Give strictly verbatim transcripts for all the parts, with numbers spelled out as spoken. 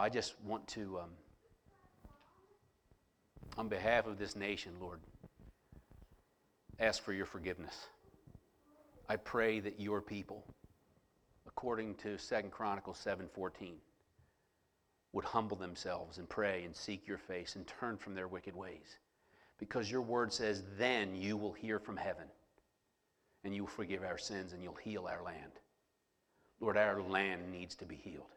I just want to, um, on behalf of this nation, Lord, ask for your forgiveness. I pray that your people, according to Second Chronicles seven fourteen, would humble themselves and pray and seek your face and turn from their wicked ways. Because your word says, then you will hear from heaven and you will forgive our sins and you'll heal our land. Lord, our land needs to be healed.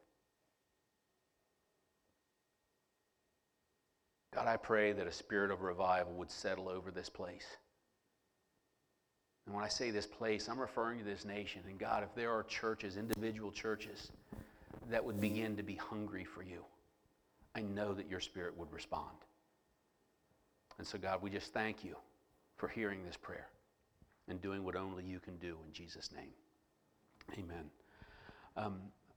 God, I pray that a spirit of revival would settle over this place. And when I say this place, I'm referring to this nation. And God, if there are churches, individual churches, that would begin to be hungry for you, I know that your spirit would respond. And so, God, we just thank you for hearing this prayer and doing what only you can do in Jesus' name. Amen. Um,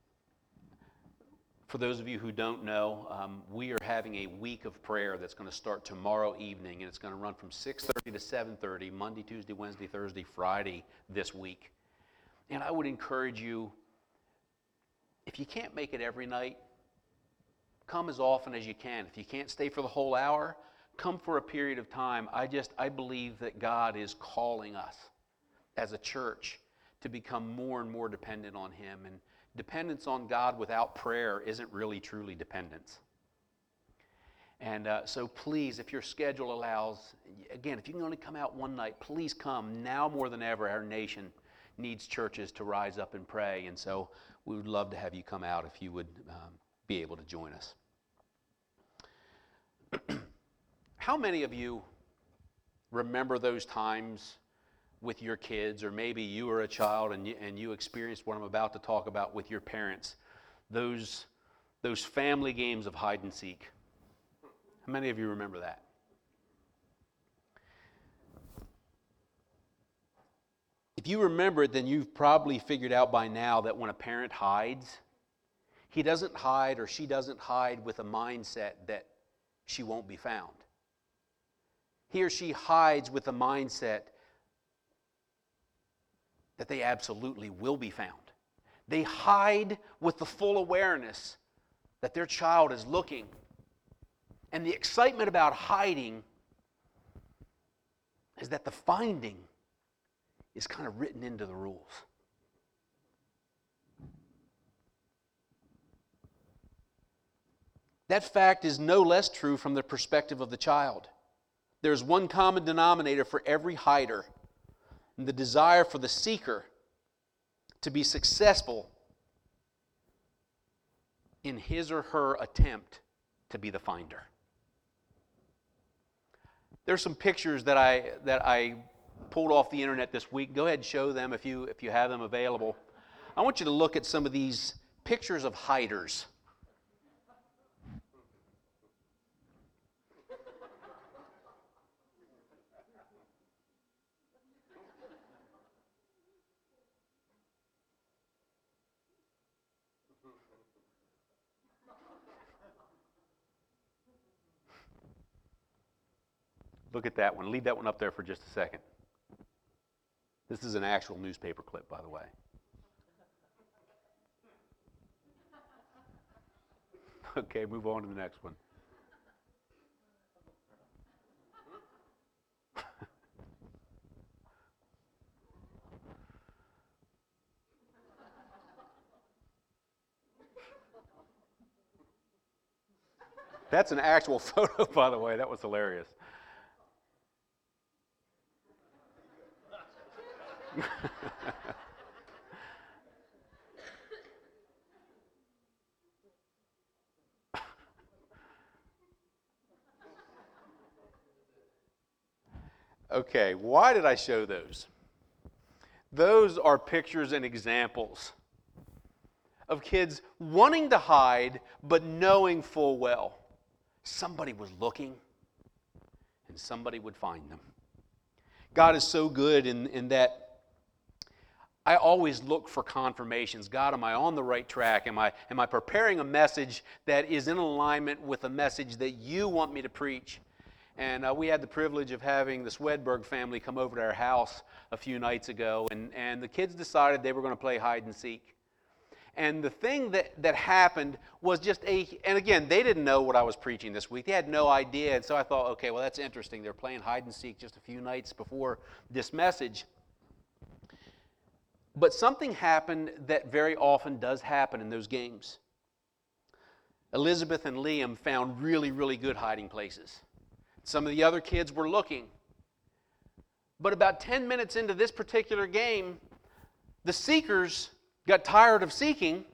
for those of you who don't know, um, we are having a week of prayer that's going to start tomorrow evening, and it's going to run from six thirty to seven thirty, Monday, Tuesday, Wednesday, Thursday, Friday this week. And I would encourage you, if you can't make it every night, come as often as you can. If you can't stay for the whole hour, come for a period of time. I just, I believe that God is calling us as a church to become more and more dependent on Him. And dependence on God without prayer isn't really truly dependence. And uh, so please, if your schedule allows, again, if you can only come out one night, please come. Now more than ever, our nation needs churches to rise up and pray. And so we would love to have you come out if you would um, be able to join us. How many of you remember those times with your kids, or maybe you were a child and you, and you experienced what I'm about to talk about with your parents, those, those family games of hide and seek? How many of you remember that? If you remember it, then you've probably figured out by now that when a parent hides, he doesn't hide or she doesn't hide with a mindset that she won't be found. He or she hides with a mindset that they absolutely will be found. They hide with the full awareness that their child is looking. And the excitement about hiding is that the finding is kind of written into the rules. That fact is no less true from the perspective of the child. There's one common denominator for every hider, and the desire for the seeker to be successful in his or her attempt to be the finder. There's some pictures that I that I pulled off the internet this week. Go ahead and show them if you if you have them available. I want you to look at some of these pictures of hiders. Look at that one. Leave that one up there for just a second. This is an actual newspaper clip, by the way. Okay, move on to the next one. That's an actual photo, by the way. That was hilarious. Okay, why did I show those? Those are pictures and examples of kids wanting to hide, but knowing full well somebody was looking and somebody would find them. God is so good in, in that I always look for confirmations. God, am I on the right track? Am I, am I preparing a message that is in alignment with a message that you want me to preach? And uh, we had the privilege of having the Swedberg family come over to our house a few nights ago, and, and the kids decided they were going to play hide and seek. And the thing that, that happened was just a, and again, they didn't know what I was preaching this week. They had no idea. And so I thought, okay, well, that's interesting. They're playing hide and seek just a few nights before this message. But something happened that very often does happen in those games. Elizabeth and Liam found really, really good hiding places. Some of the other kids were looking. But about ten minutes into this particular game, the seekers got tired of seeking,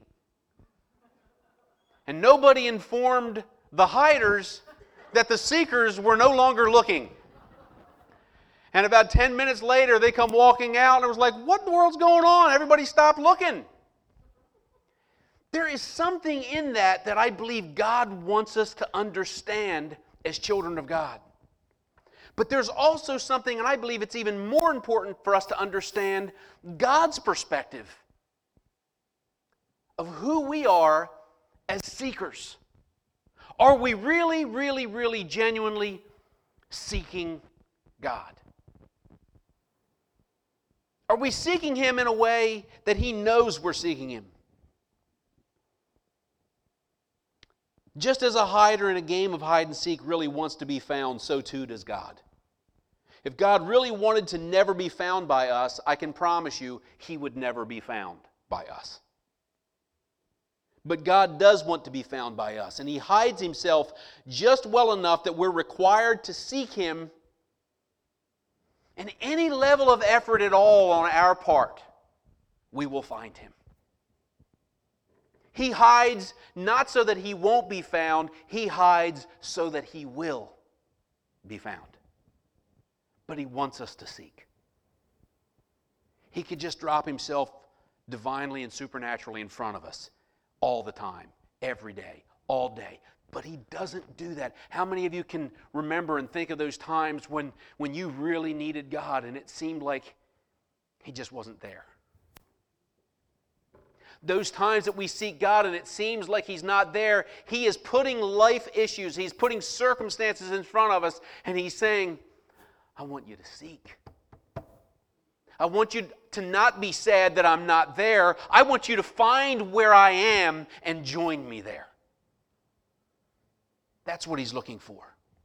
and nobody informed the hiders that the seekers were no longer looking. And about ten minutes later, they come walking out, and it was like, what in the world's going on? Everybody stopped looking. There is something in that that I believe God wants us to understand as children of God. But there's also something, and I believe it's even more important for us to understand God's perspective of who we are as seekers. Are we really, really, really genuinely seeking God? Are we seeking Him in a way that He knows we're seeking Him? Just as a hider in a game of hide and seek really wants to be found, so too does God. If God really wanted to never be found by us, I can promise you He would never be found by us. But God does want to be found by us, and He hides Himself just well enough that we're required to seek Him. And any level of effort at all on our part, we will find Him. He hides not so that He won't be found, He hides so that He will be found. But He wants us to seek. He could just drop Himself divinely and supernaturally in front of us all the time, every day, all day. But He doesn't do that. How many of you can remember and think of those times when, when you really needed God and it seemed like He just wasn't there? Those times that we seek God and it seems like He's not there, He is putting life issues, He's putting circumstances in front of us, and He's saying, I want you to seek. I want you to not be sad that I'm not there. I want you to find where I am and join me there. That's what He's looking for.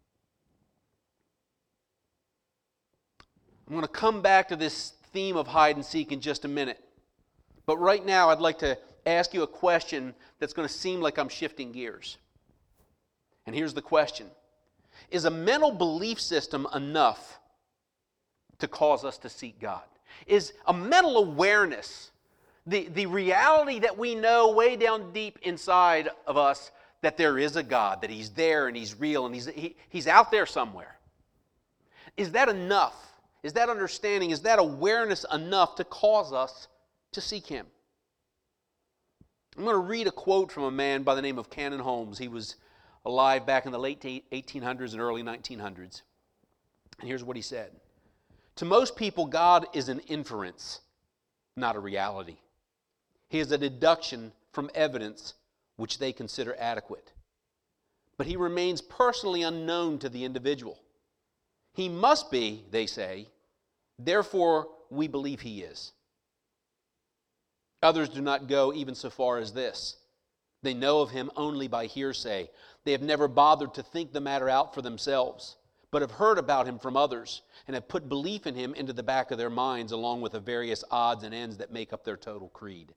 I'm going to come back to this theme of hide and seek in just a minute. But right now, I'd like to ask you a question that's going to seem like I'm shifting gears. And here's the question. Is a mental belief system enough to cause us to seek God? Is a mental awareness, the, the reality that we know way down deep inside of us that there is a God, that He's there and He's real and He's, he, he's out there somewhere. Is that enough? Is that understanding, is that awareness enough to cause us to seek Him? I'm going to read a quote from a man by the name of Canon Holmes. He was alive back in the late eighteen hundreds and early nineteen hundreds. And here's what he said. To most people, God is an inference, not a reality. He is a deduction from evidence which they consider adequate. But He remains personally unknown to the individual. He must be, they say, therefore we believe He is. Others do not go even so far as this. They know of Him only by hearsay. They have never bothered to think the matter out for themselves, but have heard about Him from others and have put belief in Him into the back of their minds along with the various odds and ends that make up their total creed.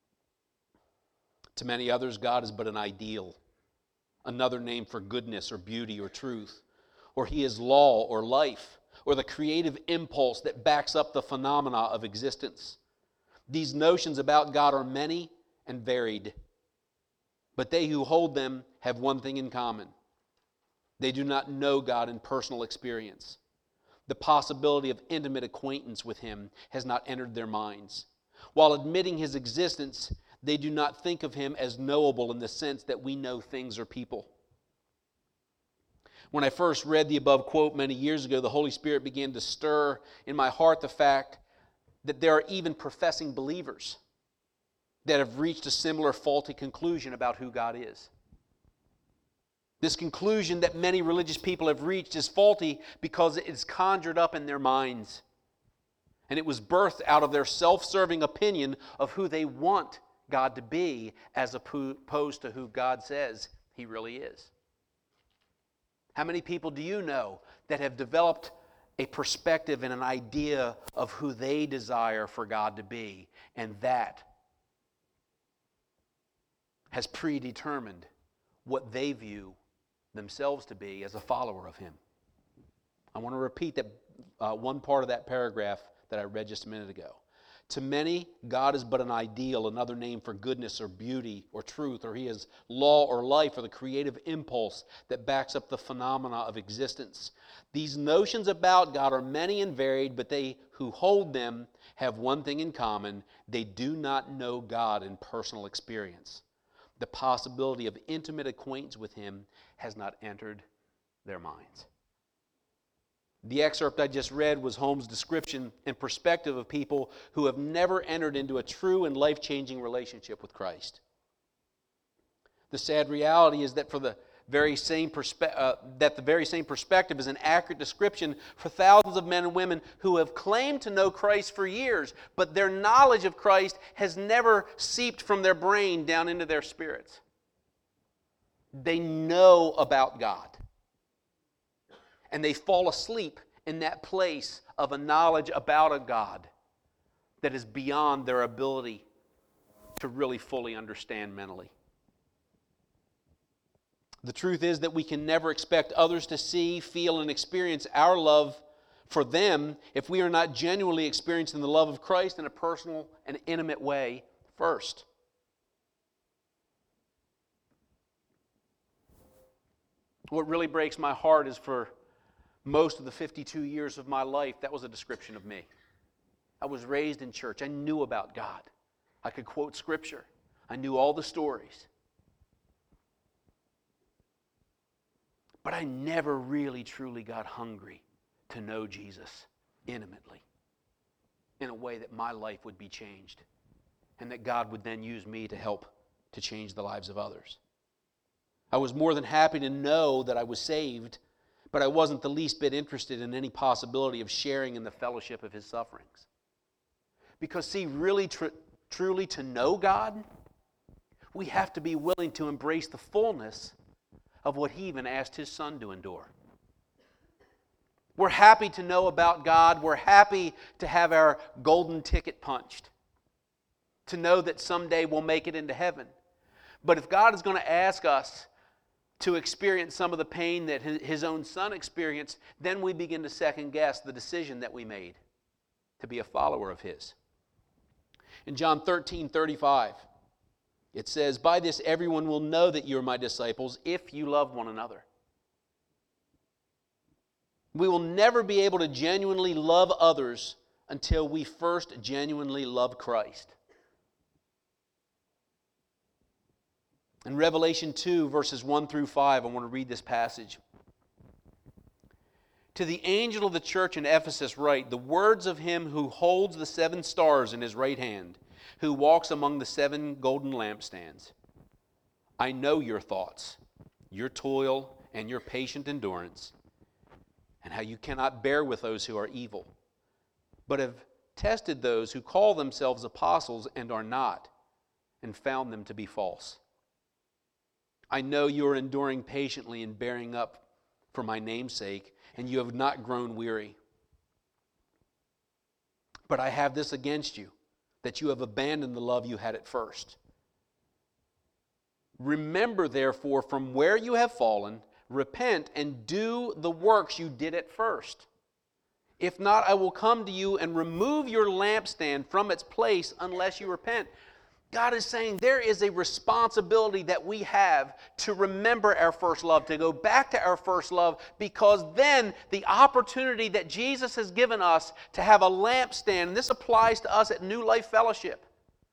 To many others, God is but an ideal, another name for goodness or beauty or truth, or He is law or life, or the creative impulse that backs up the phenomena of existence. These notions about God are many and varied, but they who hold them have one thing in common. They do not know God in personal experience. The possibility of intimate acquaintance with Him has not entered their minds. While admitting His existence, they do not think of Him as knowable in the sense that we know things or people. When I first read the above quote many years ago, the Holy Spirit began to stir in my heart the fact that there are even professing believers that have reached a similar faulty conclusion about who God is. This conclusion that many religious people have reached is faulty because it is conjured up in their minds. And it was birthed out of their self-serving opinion of who they want God to be as opposed to who God says He really is? How many people do you know that have developed a perspective and an idea of who they desire for God to be, and that has predetermined what they view themselves to be as a follower of Him? I want to repeat that uh, one part of that paragraph that I read just a minute ago. To many, God is but an ideal, another name for goodness or beauty or truth, or He is law or life or the creative impulse that backs up the phenomena of existence. These notions about God are many and varied, but they who hold them have one thing in common: they do not know God in personal experience. The possibility of intimate acquaintance with Him has not entered their minds. The excerpt I just read was Holmes' description and perspective of people who have never entered into a true and life-changing relationship with Christ. The sad reality is that for the very same perspe- uh, that the very same perspective is an accurate description for thousands of men and women who have claimed to know Christ for years, but their knowledge of Christ has never seeped from their brain down into their spirits. They know about God, and they fall asleep in that place of a knowledge about a God that is beyond their ability to really fully understand mentally. The truth is that we can never expect others to see, feel, and experience our love for them if we are not genuinely experiencing the love of Christ in a personal and intimate way first. What really breaks my heart is for most of the fifty-two years of my life, that was a description of me. I was raised in church. I knew about God. I could quote Scripture. I knew all the stories. But I never really, truly got hungry to know Jesus intimately in a way that my life would be changed and that God would then use me to help to change the lives of others. I was more than happy to know that I was saved, but I wasn't the least bit interested in any possibility of sharing in the fellowship of His sufferings. Because, see, really, tr- truly to know God, we have to be willing to embrace the fullness of what He even asked His Son to endure. We're happy to know about God. We're happy to have our golden ticket punched, to know that someday we'll make it into heaven. But if God is going to ask us to experience some of the pain that His own Son experienced, then we begin to second guess the decision that we made to be a follower of His. In John thirteen thirty-five, it says, "By this everyone will know that you are my disciples if you love one another." We will never be able to genuinely love others until we first genuinely love Christ. In Revelation two, verses one through five, I want to read this passage. "To the angel of the church in Ephesus write, the words of Him who holds the seven stars in His right hand, who walks among the seven golden lampstands. I know your thoughts, your toil, and your patient endurance, and how you cannot bear with those who are evil, but have tested those who call themselves apostles and are not, and found them to be false. I know you are enduring patiently and bearing up for my name's sake, and you have not grown weary. But I have this against you, that you have abandoned the love you had at first. Remember, therefore, from where you have fallen, repent and do the works you did at first. If not, I will come to you and remove your lampstand from its place unless you repent." God is saying there is a responsibility that we have to remember our first love, to go back to our first love, because then the opportunity that Jesus has given us to have a lampstand, and this applies to us at New Life Fellowship.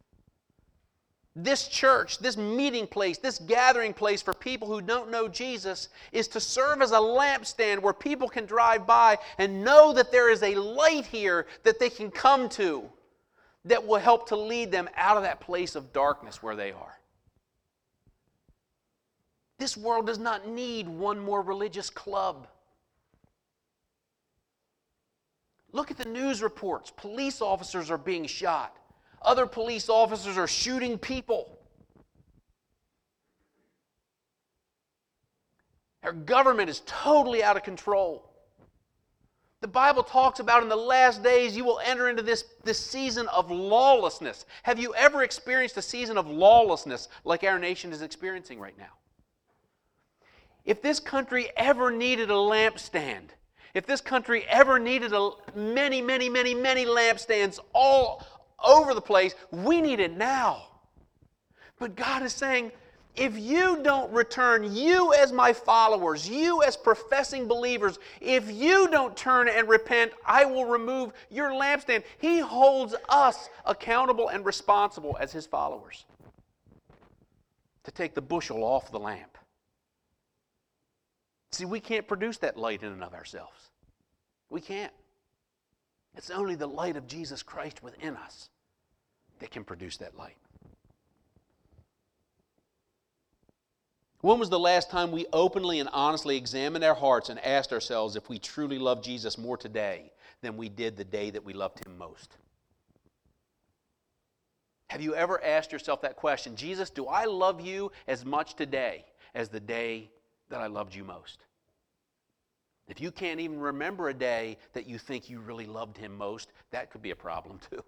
This church, this meeting place, this gathering place for people who don't know Jesus is to serve as a lampstand where people can drive by and know that there is a light here that they can come to, that will help to lead them out of that place of darkness where they are. This world does not need one more religious club. Look at the news reports. Police officers are being shot. Other police officers are shooting people. Our government is totally out of control. The Bible talks about in the last days you will enter into this, this season of lawlessness. Have you ever experienced a season of lawlessness like our nation is experiencing right now? If this country ever needed a lampstand, if this country ever needed a, many, many, many, many lampstands all over the place, we need it now. But God is saying, if you don't return, you as my followers, you as professing believers, if you don't turn and repent, I will remove your lampstand. He holds us accountable and responsible as His followers to take the bushel off the lamp. See, we can't produce that light in and of ourselves. We can't. It's only the light of Jesus Christ within us that can produce that light. When was the last time we openly and honestly examined our hearts and asked ourselves if we truly love Jesus more today than we did the day that we loved Him most? Have you ever asked yourself that question? Jesus, do I love you as much today as the day that I loved you most? If you can't even remember a day that you think you really loved Him most, that could be a problem too.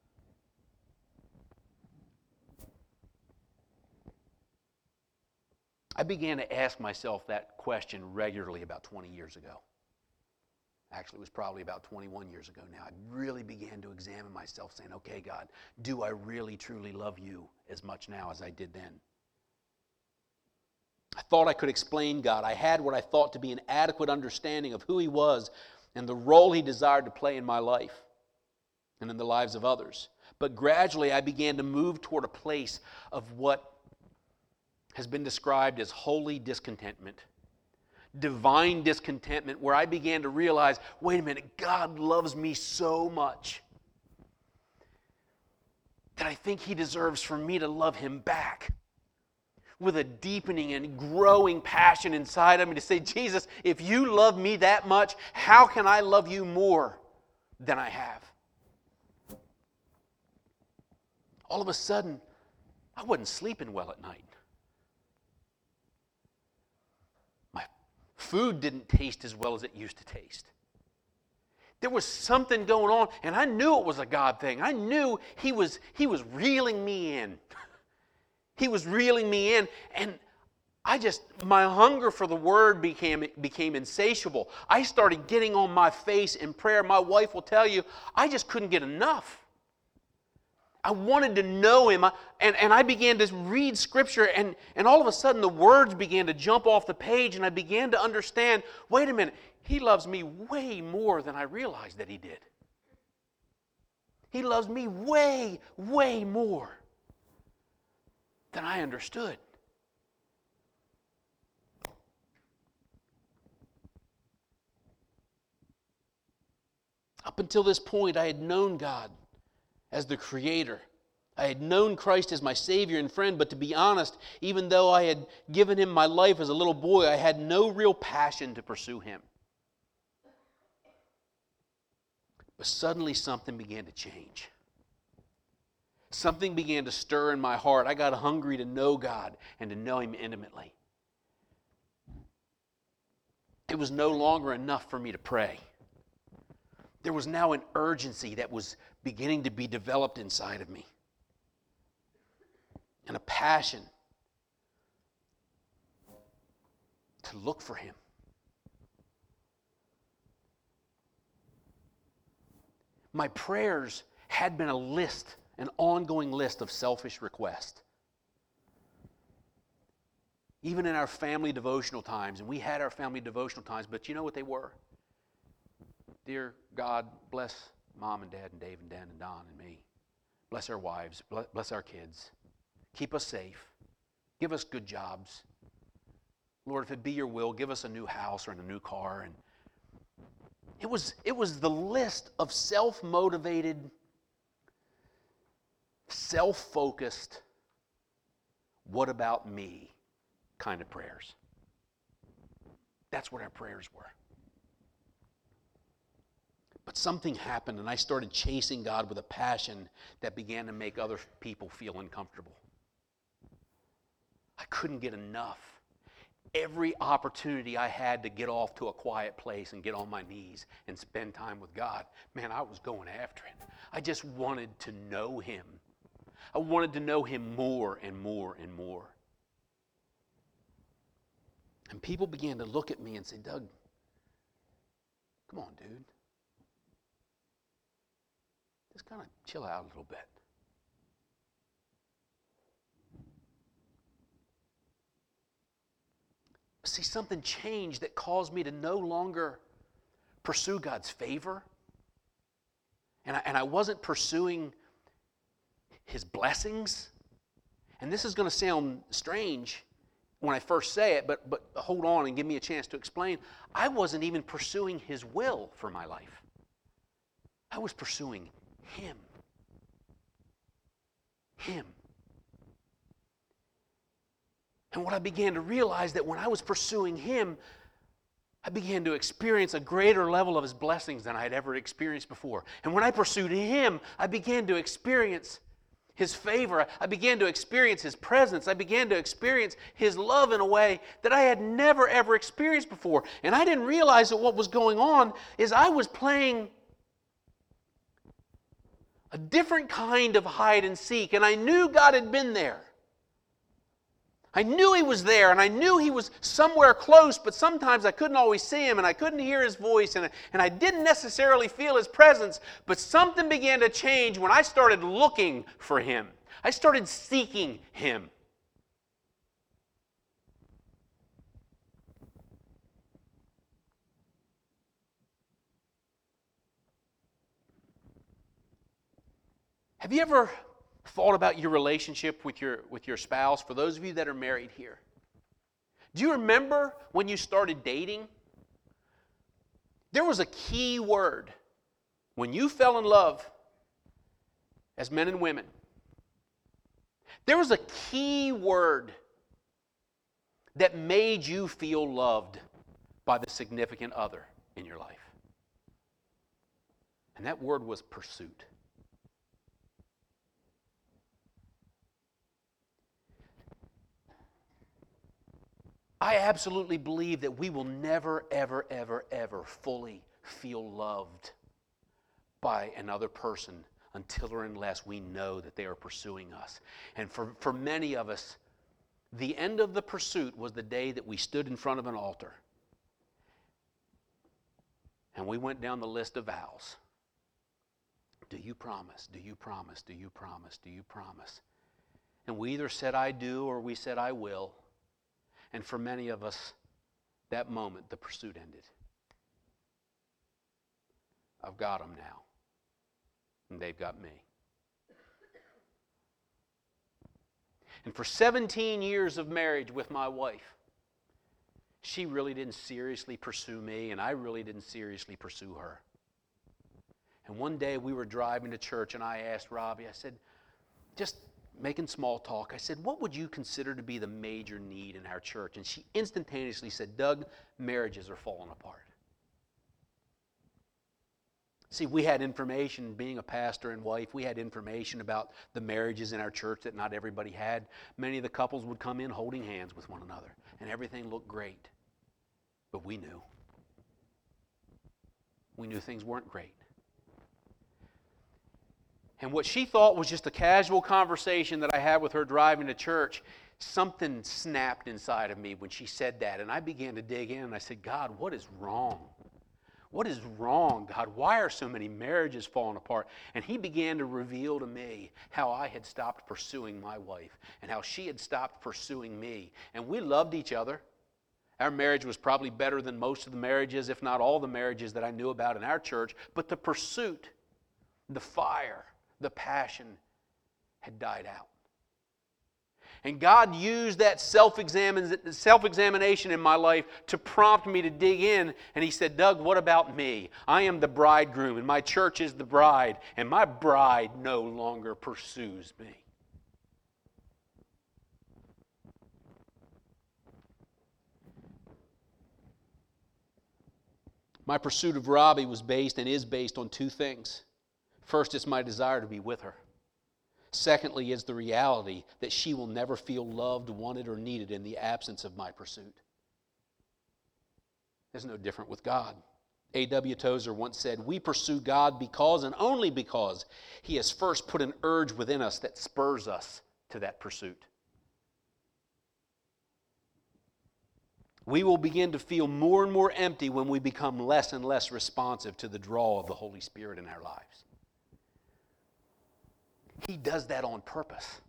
I began to ask myself that question regularly about twenty years ago. Actually, it was probably about twenty-one years ago now. I really began to examine myself, saying, okay, God, do I really, truly love you as much now as I did then? I thought I could explain God. I had what I thought to be an adequate understanding of who He was and the role He desired to play in my life and in the lives of others. But gradually, I began to move toward a place of what has been described as holy discontentment, divine discontentment, where I began to realize, wait a minute, God loves me so much that I think He deserves for me to love Him back with a deepening and growing passion inside of me to say, Jesus, if you love me that much, how can I love you more than I have? All of a sudden, I wasn't sleeping well at night. Food didn't taste as well as it used to taste. There was something going on, and I knew it was a God thing. I knew He was, he was reeling me in. He was reeling me in, and I just, my hunger for the Word became, became insatiable. I started getting on my face in prayer. My wife will tell you, I just couldn't get enough. I wanted to know Him, and, and I began to read Scripture, and, and all of a sudden the words began to jump off the page, and I began to understand, wait a minute, He loves me way more than I realized that He did. He loves me way, way more than I understood. Up until this point, I had known God as the Creator. I had known Christ as my Savior and friend, but to be honest, even though I had given Him my life as a little boy, I had no real passion to pursue Him. But suddenly something began to change. Something began to stir in my heart. I got hungry to know God and to know Him intimately. It was no longer enough for me to pray. There was now an urgency that was beginning to be developed inside of me, and a passion to look for Him. My prayers had been a list, an ongoing list of selfish requests. Even in our family devotional times, and we had our family devotional times, but you know what they were? Dear God, bless Mom and Dad and Dave and Dan and Don and me. Bless our wives. Bless our kids. Keep us safe. Give us good jobs. Lord, if it be your will, give us a new house or a new car. And it was, it was the list of self-motivated, self-focused, what about me kind of prayers. That's what our prayers were. But something happened, and I started chasing God with a passion that began to make other people feel uncomfortable. I couldn't get enough. Every opportunity I had to get off to a quiet place and get on my knees and spend time with God, man, I was going after it. I just wanted to know Him. I wanted to know Him more and more and more. And people began to look at me and say, Doug, come on, dude. Just kind of chill out a little bit. See, something changed that caused me to no longer pursue God's favor. And I, and I wasn't pursuing His blessings. And this is going to sound strange when I first say it, but, but hold on and give me a chance to explain. I wasn't even pursuing His will for my life. I was pursuing Him. Him. And what I began to realize that when I was pursuing Him, I began to experience a greater level of His blessings than I had ever experienced before. And when I pursued Him, I began to experience His favor. I began to experience His presence. I began to experience His love in a way that I had never, ever experienced before. And I didn't realize that what was going on is I was playing a different kind of hide and seek. And I knew God had been there. I knew He was there, and I knew He was somewhere close, but sometimes I couldn't always see Him, and I couldn't hear His voice, and, and I didn't necessarily feel His presence, but something began to change when I started looking for Him. I started seeking Him. Have you ever thought about your relationship with your, with your spouse? For those of you that are married here, do you remember when you started dating? There was a key word when you fell in love as men and women. There was a key word that made you feel loved by the significant other in your life. And that word was pursuit. I absolutely believe that we will never, ever, ever, ever fully feel loved by another person until or unless we know that they are pursuing us. And for, for many of us, the end of the pursuit was the day that we stood in front of an altar and we went down the list of vows. Do you promise? Do you promise? Do you promise? Do you promise? And we either said I do or we said I will. And for many of us, that moment, the pursuit ended. I've got them now, and they've got me. And for seventeen years of marriage with my wife, she really didn't seriously pursue me, and I really didn't seriously pursue her. And one day we were driving to church, and I asked Robbie, I said, just making small talk, I said, what would you consider to be the major need in our church? And she instantaneously said, Doug, marriages are falling apart. See, we had information, being a pastor and wife, we had information about the marriages in our church that not everybody had. Many of the couples would come in holding hands with one another, and everything looked great. But we knew. We knew things weren't great. And what she thought was just a casual conversation that I had with her driving to church, something snapped inside of me when she said that. And I began to dig in and I said, God, what is wrong? What is wrong, God? Why are so many marriages falling apart? And He began to reveal to me how I had stopped pursuing my wife and how she had stopped pursuing me. And we loved each other. Our marriage was probably better than most of the marriages, if not all the marriages that I knew about in our church. But the pursuit, the fire, the passion had died out. And God used that self-examin- self-examination in my life to prompt me to dig in. And He said, Doug, what about me? I am the bridegroom, and my church is the bride, and my bride no longer pursues me. My pursuit of Robbie was based and is based on two things. First, it's my desire to be with her. Secondly, it's the reality that she will never feel loved, wanted, or needed in the absence of my pursuit. It's no different with God. A W Tozer once said, "We pursue God because and only because He has first put an urge within us that spurs us to that pursuit." We will begin to feel more and more empty when we become less and less responsive to the draw of the Holy Spirit in our lives. He does that on purpose.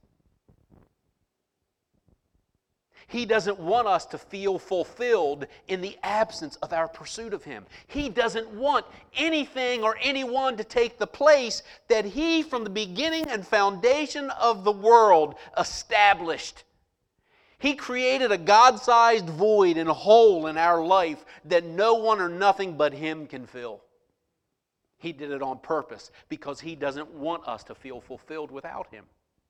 He doesn't want us to feel fulfilled in the absence of our pursuit of Him. He doesn't want anything or anyone to take the place that He, from the beginning and foundation of the world, established. He created a God-sized void and hole in our life that no one or nothing but Him can fill. He did it on purpose because He doesn't want us to feel fulfilled without Him.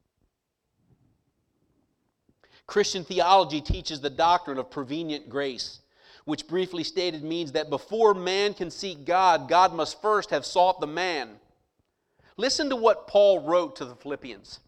Christian theology teaches the doctrine of prevenient grace, which briefly stated means that before man can seek God, God must first have sought the man. Listen to what Paul wrote to the Philippians.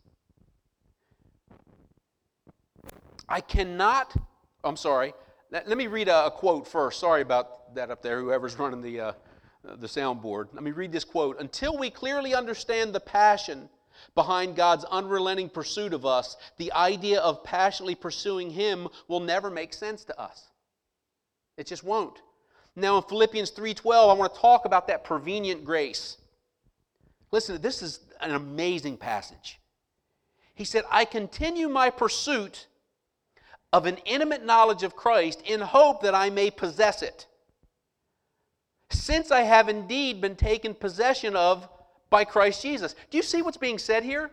I cannot, I'm sorry, let, let me read a, a quote first. Sorry about that up there, whoever's running the, uh, the soundboard. Let me read this quote. "Until we clearly understand the passion behind God's unrelenting pursuit of us, the idea of passionately pursuing Him will never make sense to us." It just won't. Now in Philippians three twelve, I want to talk about that prevenient grace. Listen, this is an amazing passage. He said, "I continue my pursuit of an intimate knowledge of Christ in hope that I may possess it, since I have indeed been taken possession of by Christ Jesus." Do you see what's being said here?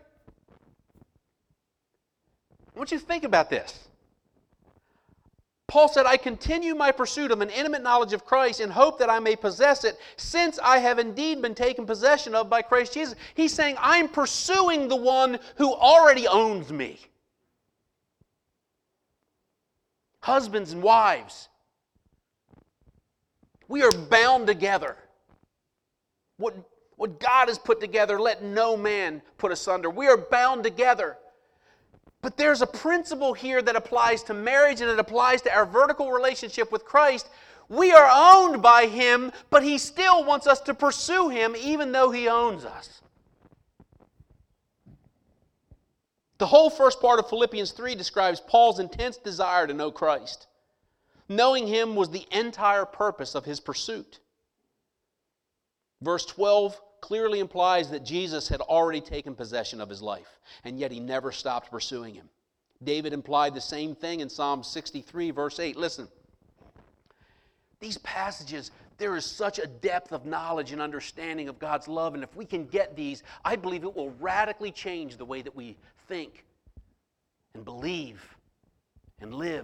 I want you to think about this. Paul said, "I continue my pursuit of an intimate knowledge of Christ in hope that I may possess it, since I have indeed been taken possession of by Christ Jesus." He's saying, I'm pursuing the one who already owns me. Husbands and wives, we are bound together. What What God has put together, let no man put asunder. We are bound together. But there's a principle here that applies to marriage and it applies to our vertical relationship with Christ. We are owned by Him, but He still wants us to pursue Him even though He owns us. The whole first part of Philippians three describes Paul's intense desire to know Christ. Knowing Him was the entire purpose of his pursuit. Verse twelve clearly implies that Jesus had already taken possession of his life, and yet He never stopped pursuing Him. David implied the same thing in Psalm sixty-three, verse eight. Listen, these passages, there is such a depth of knowledge and understanding of God's love, and if we can get these, I believe it will radically change the way that we think and believe and live.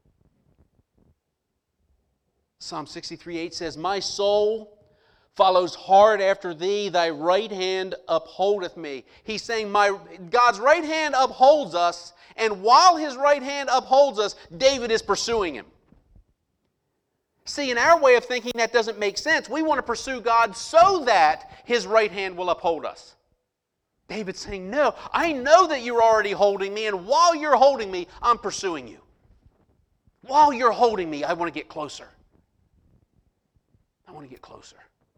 Psalm sixty-three, eight says, "My soul follows hard after Thee, Thy right hand upholdeth me." He's saying my God's right hand upholds us, and while His right hand upholds us, David is pursuing Him. See, in our way of thinking, that doesn't make sense. We want to pursue God so that His right hand will uphold us. David's saying, no, I know that you're already holding me, and while you're holding me, I'm pursuing you. While you're holding me, I want to get closer. I want to get closer.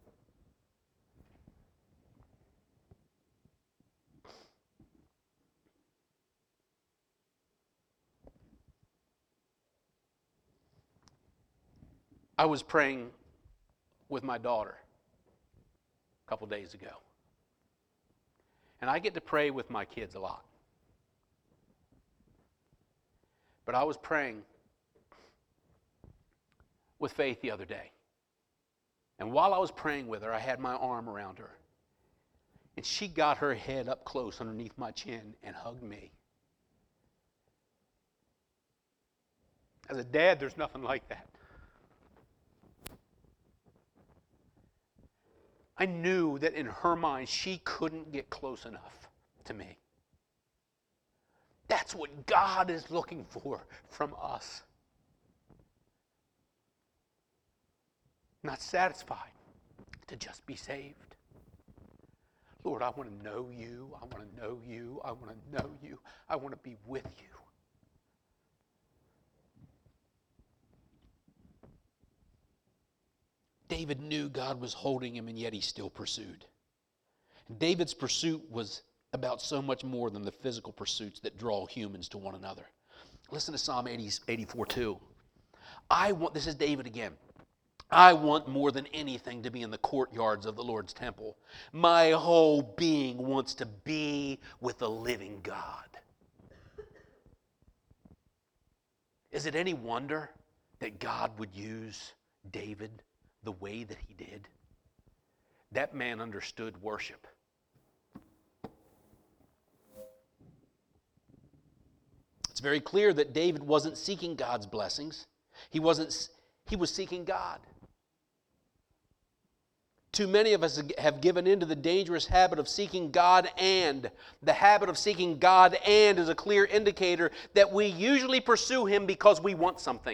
I was praying with my daughter a couple days ago. And I get to pray with my kids a lot. But I was praying with Faith the other day. And while I was praying with her, I had my arm around her. And she got her head up close underneath my chin and hugged me. As a dad, there's nothing like that. I knew that in her mind, she couldn't get close enough to me. That's what God is looking for from us. Not satisfied to just be saved. Lord, I want to know you. I want to know you. I want to know you. I want to be with you. David knew God was holding him, and yet he still pursued. David's pursuit was about so much more than the physical pursuits that draw humans to one another. Listen to Psalm eighty-four two. I want, this is David again. I want more than anything to be in the courtyards of the Lord's temple. My whole being wants to be with the living God. Is it any wonder that God would use David the way that he did? That man understood worship. It's very clear that David wasn't seeking God's blessings. He wasn't, he was seeking God. Too many of us have given in to the dangerous habit of seeking God and. The habit of seeking God and is a clear indicator that we usually pursue Him because we want something.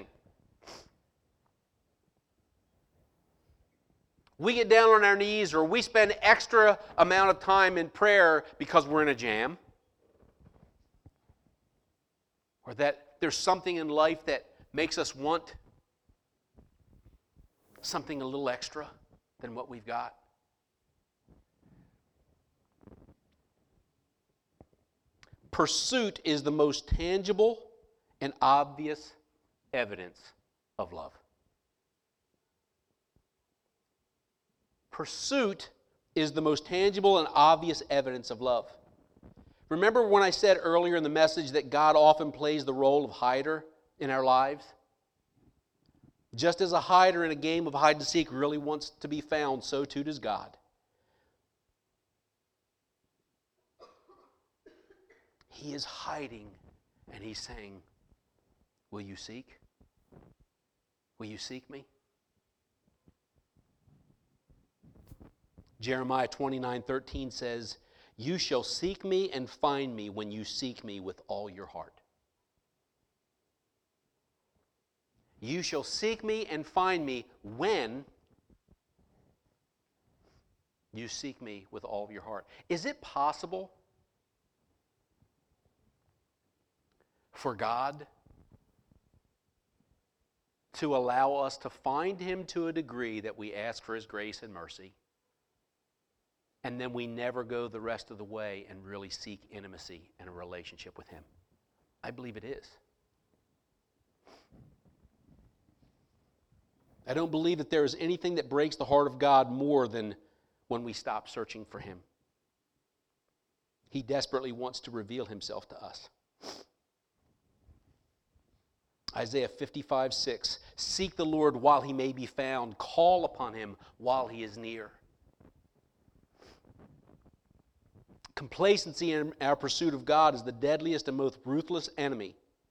We get down on our knees or we spend extra amount of time in prayer because we're in a jam. Or that there's something in life that makes us want something a little extra than what we've got. Pursuit is the most tangible and obvious evidence of love. Pursuit is the most tangible and obvious evidence of love. Remember when I said earlier in the message that God often plays the role of hider in our lives? Just as a hider in a game of hide and seek really wants to be found, so too does God. He is hiding and He's saying, will you seek? Will you seek me? Jeremiah twenty-nine thirteen says, you shall seek me and find me when you seek me with all your heart. You shall seek me and find me when you seek me with all of your heart. Is it possible for God to allow us to find Him to a degree that we ask for His grace and mercy, and then we never go the rest of the way and really seek intimacy and a relationship with Him? I believe it is. I don't believe that there is anything that breaks the heart of God more than when we stop searching for Him. He desperately wants to reveal Himself to us. Isaiah fifty-five six, seek the Lord while He may be found. Call upon Him while He is near. Complacency in our pursuit of God is the deadliest and most ruthless enemy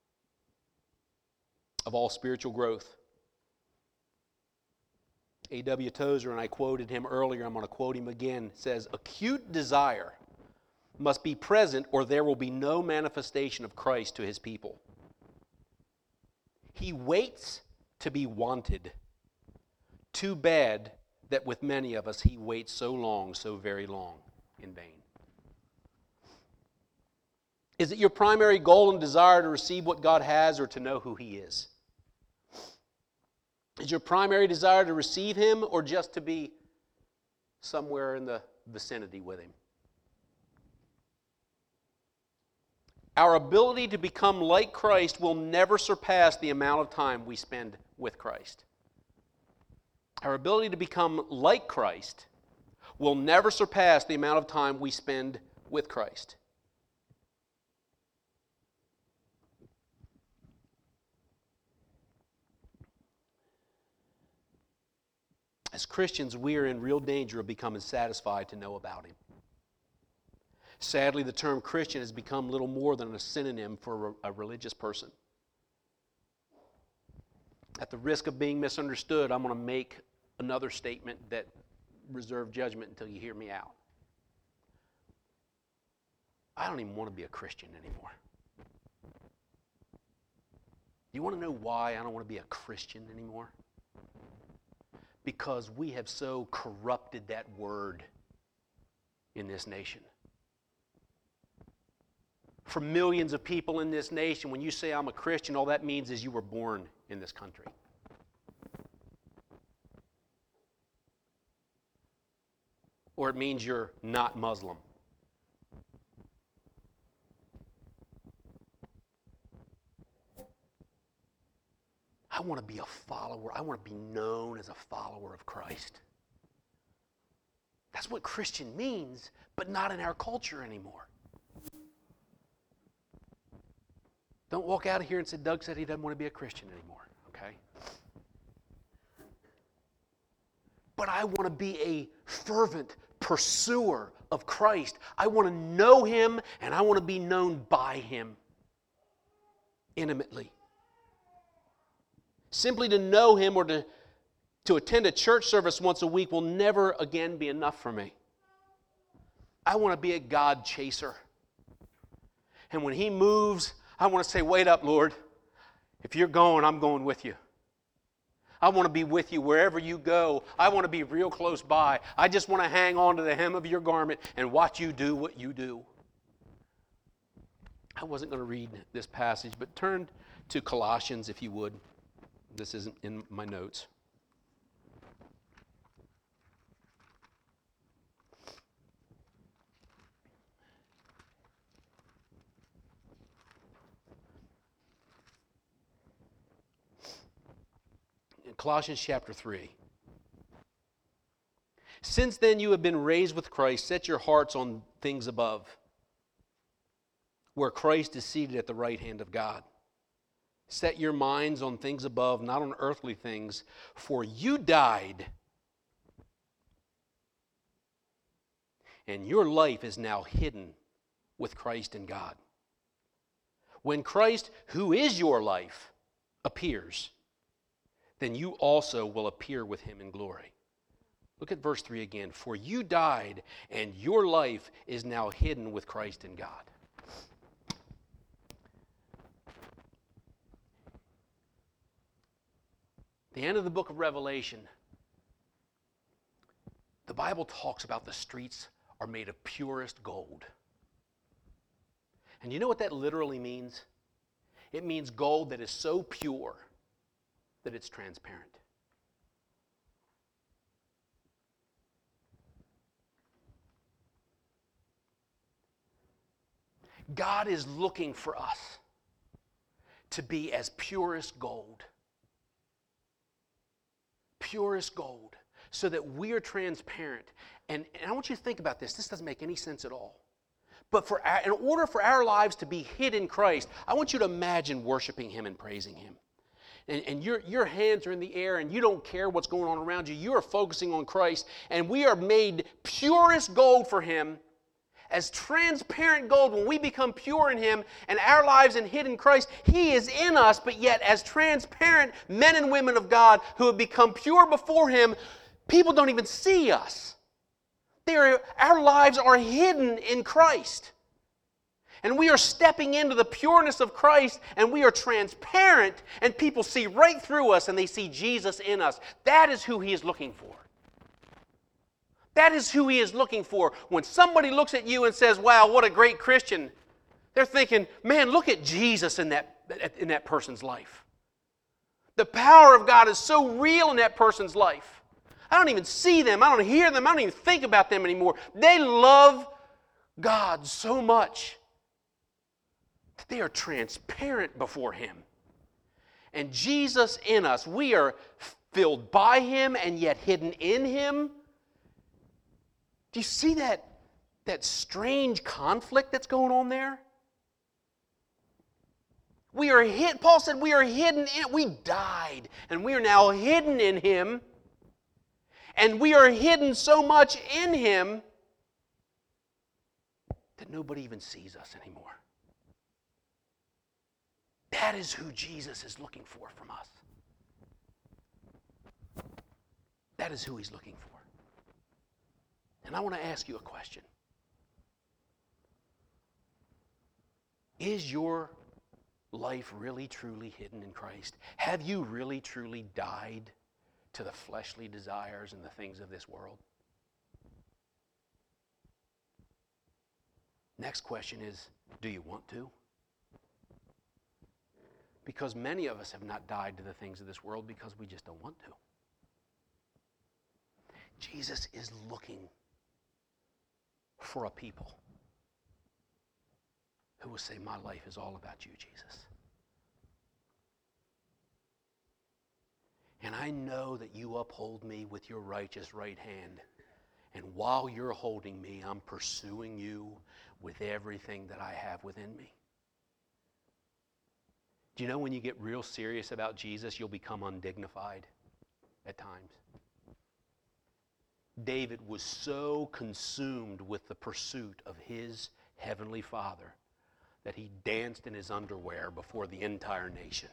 of all spiritual growth. A W Tozer, and I quoted him earlier, I'm going to quote him again, says, acute desire must be present or there will be no manifestation of Christ to His people. He waits to be wanted. Too bad that with many of us He waits so long, so very long, in vain. Is it your primary goal and desire to receive what God has or to know who He is? Is your primary desire to receive Him or just to be somewhere in the vicinity with Him? Our ability to become like Christ will never surpass the amount of time we spend with Christ. Our ability to become like Christ will never surpass the amount of time we spend with Christ. As Christians, we are in real danger of becoming satisfied to know about Him. Sadly, the term Christian has become little more than a synonym for a religious person. At the risk of being misunderstood, I'm going to make another statement that reserve judgment until you hear me out. I don't even want to be a Christian anymore. You want to know why I don't want to be a Christian anymore? because we have so corrupted that word in this nation. For millions of people in this nation, when you say I'm a Christian, all that means is you were born in this country. Or it means you're not Muslim. I want to be a follower. I want to be known as a follower of Christ. That's what Christian means, but not in our culture anymore. Don't walk out of here and say, Doug said he doesn't want to be a Christian anymore, okay? But I want to be a fervent pursuer of Christ. I want to know Him, and I want to be known by Him intimately. Simply to know Him or to, to attend a church service once a week will never again be enough for me. I want to be a God chaser. And when He moves, I want to say, wait up, Lord. If you're going, I'm going with you. I want to be with you wherever you go. I want to be real close by. I just want to hang on to the hem of your garment and watch you do what you do. I wasn't going to read this passage, but turn to Colossians if you would. This isn't in my notes. In Colossians chapter three. Since then you have been raised with Christ, set your hearts on things above, where Christ is seated at the right hand of God. Set your minds on things above, not on earthly things, for you died, and your life is now hidden with Christ in God. When Christ, who is your life, appears, then you also will appear with Him in glory. Look at verse three again. For you died, and your life is now hidden with Christ in God. The end of the book of Revelation, the Bible talks about the streets are made of purest gold. And you know what that literally means? It means gold that is so pure that it's transparent. God is looking for us to be as pure as gold. Purest gold, so that we are transparent. And, and I want you to think about this. This doesn't make any sense at all. But for our, in order for our lives to be hid in Christ, I want you to imagine worshiping Him and praising Him. And, and your, your hands are in the air and you don't care what's going on around you. You are focusing on Christ. And we are made purest gold for Him, as transparent gold. When we become pure in Him and our lives in hid in Christ, He is in us, but yet as transparent men and women of God who have become pure before Him, people don't even see us. They are, our lives are hidden in Christ. And we are stepping into the pureness of Christ, and we are transparent, and people see right through us, and they see Jesus in us. That is who He is looking for. That is who He is looking for. When somebody looks at you and says, wow, what a great Christian, they're thinking, man, look at Jesus in that, in that person's life. The power of God is so real in that person's life. I don't even see them. I don't hear them. I don't even think about them anymore. They love God so much that they are transparent before Him. And Jesus in us, we are filled by Him and yet hidden in Him. Do you see that, that strange conflict that's going on there? We are hid, Paul said we are hidden in, we died, and we are now hidden in Him. And we are hidden so much in Him that nobody even sees us anymore. That is who Jesus is looking for from us. That is who He's looking for. And I want to ask you a question. Is your life really truly hidden in Christ? Have you really truly died to the fleshly desires and the things of this world? Next question is, do you want to? Because many of us have not died to the things of this world because we just don't want to. Jesus is looking for a people who will say, my life is all about you, Jesus. And I know that you uphold me with your righteous right hand. And while you're holding me, I'm pursuing you with everything that I have within me. Do you know when you get real serious about Jesus, you'll become undignified at times? David was so consumed with the pursuit of his heavenly Father that he danced in his underwear before the entire nation.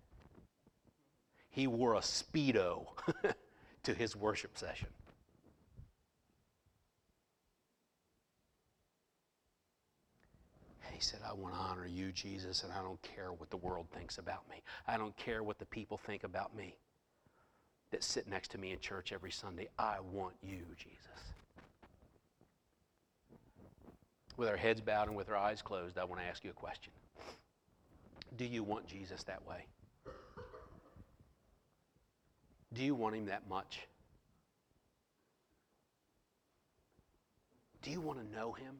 He wore a Speedo to his worship session. He said, I want to honor you, Jesus, and I don't care what the world thinks about me. I don't care what the people think about me that sit next to me in church every Sunday. I want you, Jesus. With our heads bowed and with our eyes closed, I want to ask you a question. Do you want Jesus that way? Do you want him that much? Do you want to know him?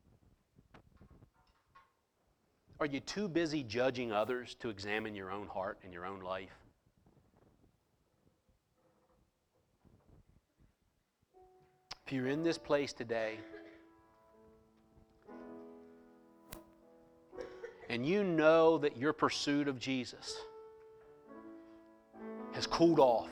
Are you too busy judging others to examine your own heart and your own life? If you're in this place today and you know that your pursuit of Jesus has cooled off,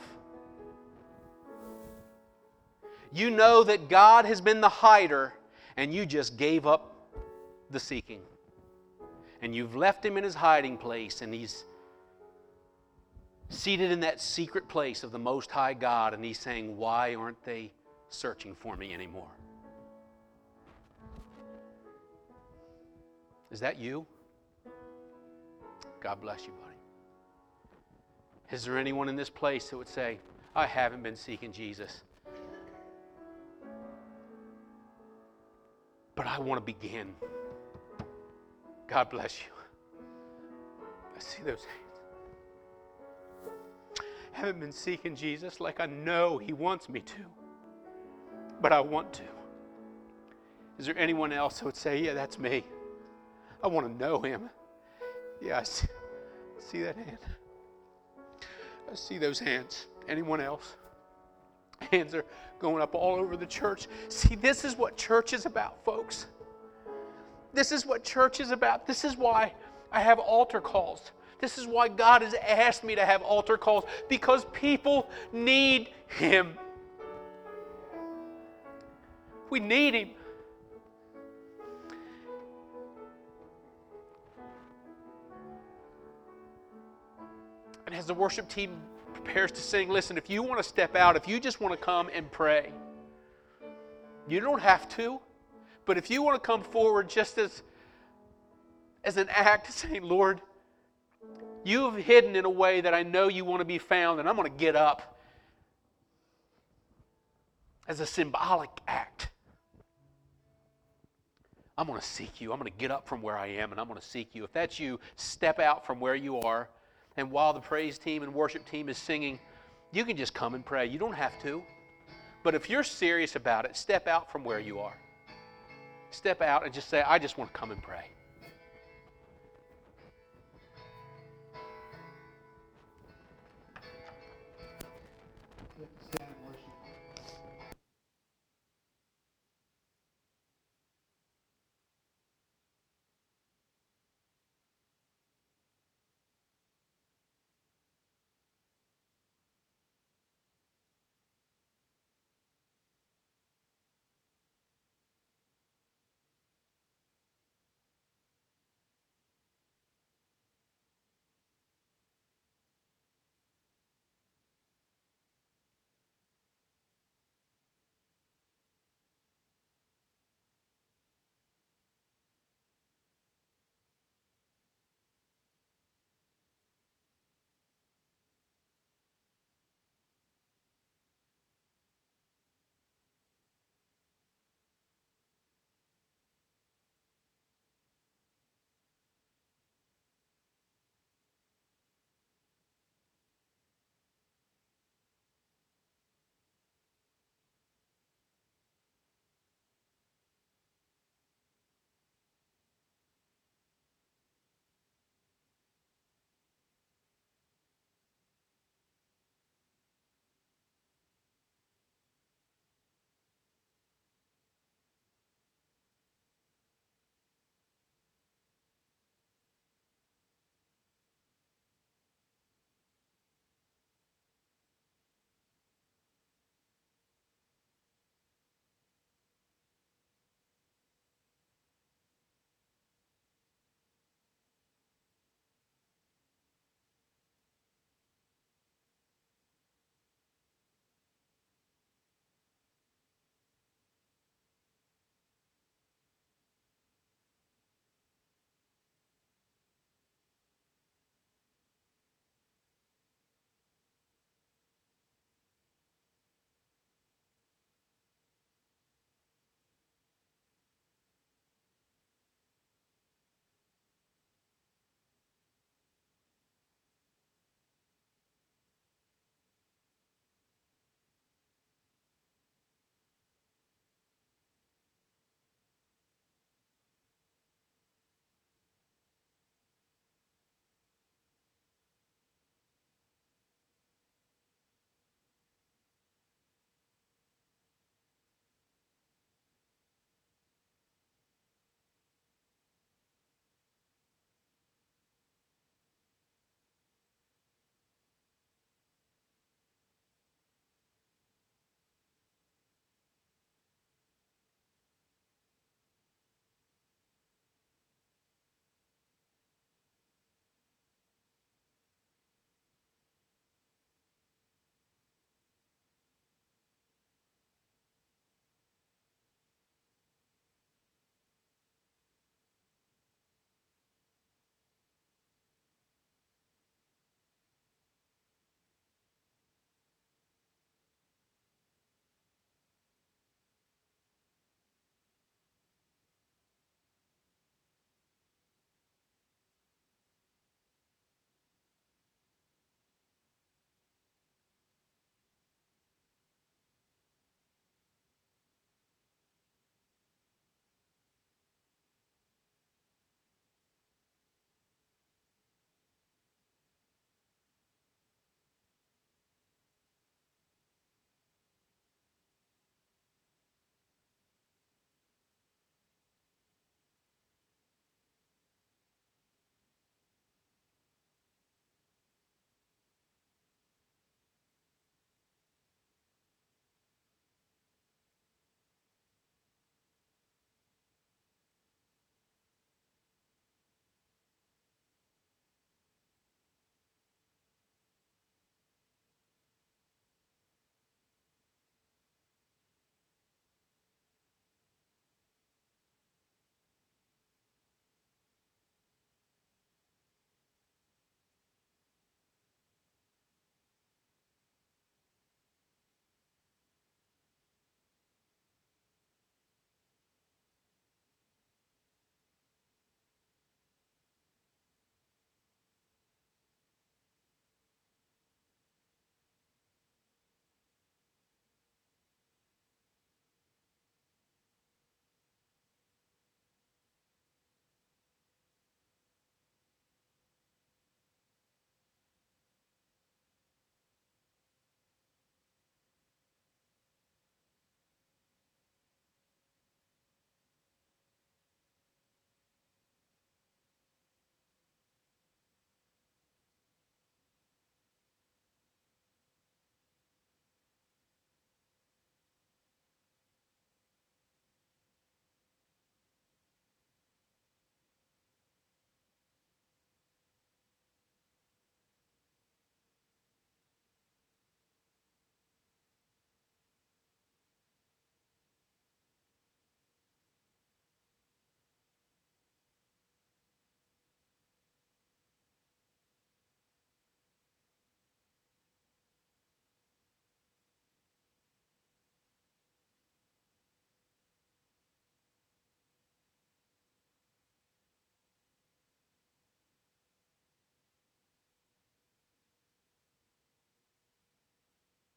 you know that God has been the hider and you just gave up the seeking. And you've left him in his hiding place, and he's seated in that secret place of the Most High God, and he's saying, why aren't they searching for me anymore? Is that you? God bless you, buddy. Is there anyone in this place that would say, I haven't been seeking Jesus, but I want to begin? God bless you. I see those hands. I haven't been seeking Jesus like I know he wants me to, but I want to. Is there anyone else who would say, yeah, that's me. I want to know him. Yeah, I see, see that hand. I see those hands. Anyone else? Hands are going up all over the church. See, this is what church is about, folks. This is what church is about. This is why I have altar calls. This is why God has asked me to have altar calls, because people need him. We need him. And as the worship team prepares to sing, listen, if you want to step out, if you just want to come and pray, you don't have to. But if you want to come forward just as, as an act saying, Lord, you have hidden in a way that I know you want to be found, and I'm going to get up as a symbolic act. I'm going to seek you. I'm going to get up from where I am, and I'm going to seek you. If that's you, step out from where you are. And while the praise team and worship team is singing, you can just come and pray. You don't have to. But if you're serious about it, step out from where you are. Step out and just say, I just want to come and pray. Stand